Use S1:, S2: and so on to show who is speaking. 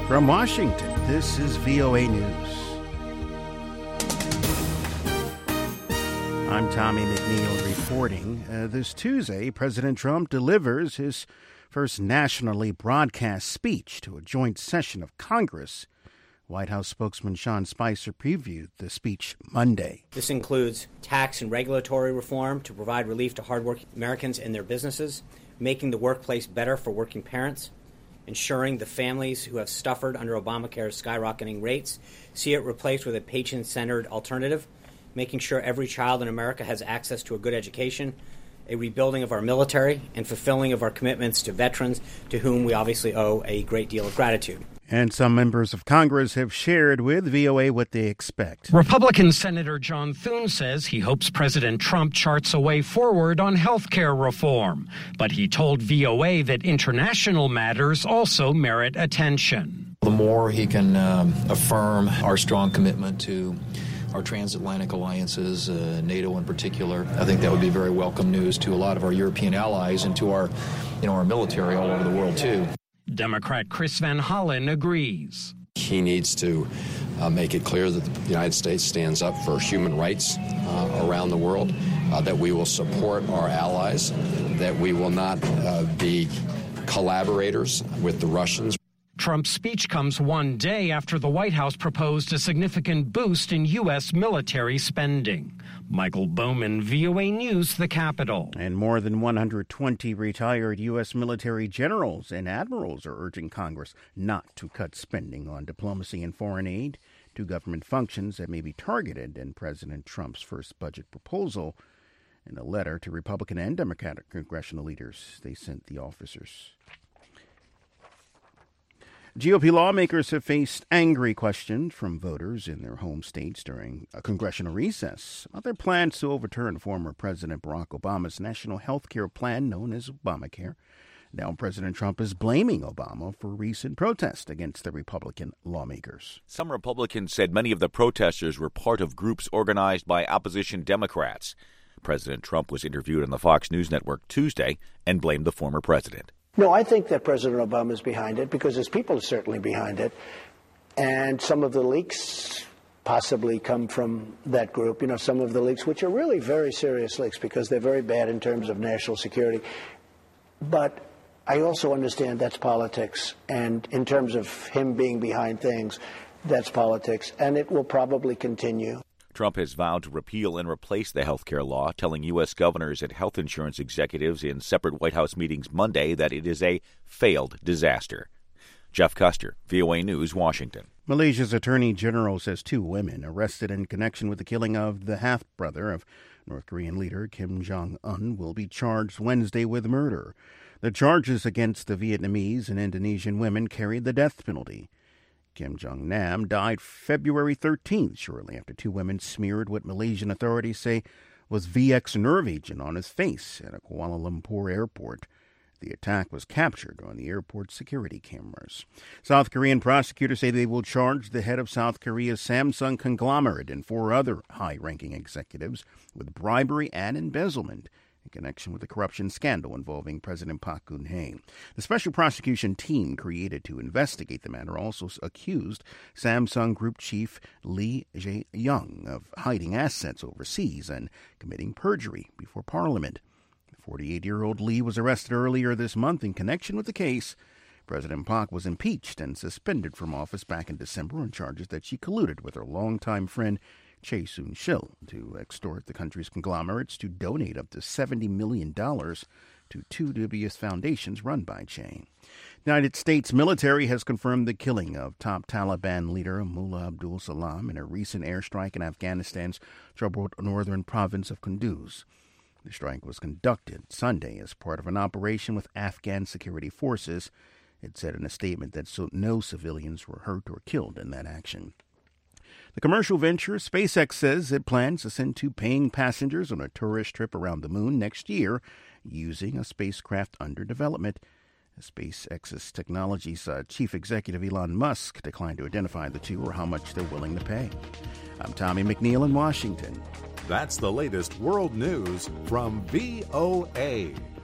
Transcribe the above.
S1: From Washington, this is VOA News. I'm Tommy McNeil reporting. This Tuesday, President Trump delivers his first nationally broadcast speech to a joint session of Congress. White House spokesman Sean Spicer previewed the speech Monday.
S2: This includes tax and regulatory reform to provide relief to hardworking Americans and their businesses, making the workplace better for working parents, ensuring the families who have suffered under Obamacare's skyrocketing rates see it replaced with a patient-centered alternative, making sure every child in America has access to a good education, a rebuilding of our military, and fulfilling of our commitments to veterans, to whom we obviously owe a great deal of gratitude.
S1: And some members of Congress have shared with VOA what they expect.
S3: Republican Senator John Thune says he hopes President Trump charts a way forward on health care reform. But he told VOA that international matters also merit attention.
S4: The more he can affirm our strong commitment to our transatlantic alliances, NATO in particular, I think that would be very welcome news to a lot of our European allies and to our military all over the world, too.
S3: Democrat Chris Van Hollen agrees.
S5: He needs to make it clear that the United States stands up for human rights around the world, that we will support our allies, that we will not be collaborators with the Russians.
S3: Trump's speech comes one day after the White House proposed a significant boost in U.S. military spending. Michael Bowman, VOA News, the Capitol.
S1: And more than 120 retired U.S. military generals and admirals are urging Congress not to cut spending on diplomacy and foreign aid to government functions that may be targeted in President Trump's first budget proposal. In a letter to Republican and Democratic congressional leaders, they sent the officers. GOP lawmakers have faced angry questions from voters in their home states during a congressional recess about their plans to overturn former President Barack Obama's national health care plan known as Obamacare. Now President Trump is blaming Obama for recent protests against the Republican lawmakers.
S6: Some Republicans said many of the protesters were part of groups organized by opposition Democrats. President Trump was interviewed on the Fox News Network Tuesday and blamed the former president.
S7: No, I think that President Obama is behind it because his people are certainly behind it. And some of the leaks possibly come from that group. You know, some of the leaks, which are really very serious leaks because they're very bad in terms of national security. But I also understand that's politics. And in terms of him being behind things, that's politics. And it will probably continue.
S6: Trump has vowed to repeal and replace the health care law, telling U.S. governors and health insurance executives in separate White House meetings Monday that it is a failed disaster. Jeff Custer, VOA News, Washington.
S1: Malaysia's Attorney General says 2 women arrested in connection with the killing of the half-brother of North Korean leader Kim Jong-un will be charged Wednesday with murder. The charges against the Vietnamese and Indonesian women carried the death penalty. Kim Jong-nam died February 13th, shortly after 2 women smeared what Malaysian authorities say was VX nerve agent on his face at a Kuala Lumpur airport. The attack was captured on the airport's security cameras. South Korean prosecutors say they will charge the head of South Korea's Samsung conglomerate and 4 other high-ranking executives with bribery and embezzlement in connection with the corruption scandal involving President Park Geun-hye. The special prosecution team created to investigate the matter also accused Samsung Group chief Lee Jae-young of hiding assets overseas and committing perjury before Parliament. The 48-year-old Lee was arrested earlier this month in connection with the case. President Park was impeached and suspended from office back in December on charges that she colluded with her longtime friend Chae Soon-sil to extort the country's conglomerates to donate up to $70 million to 2 dubious foundations run by Chae. The United States military has confirmed the killing of top Taliban leader Mullah Abdul Salam in a recent airstrike in Afghanistan's troubled northern province of Kunduz. The strike was conducted Sunday as part of an operation with Afghan security forces. It said in a statement that no civilians were hurt or killed in that action. The commercial venture SpaceX says it plans to send 2 paying passengers on a tourist trip around the moon next year using a spacecraft under development. SpaceX's Technologies chief executive Elon Musk declined to identify the 2 or how much they're willing to pay. I'm Tommy McNeil in Washington.
S8: That's the latest world news from VOA.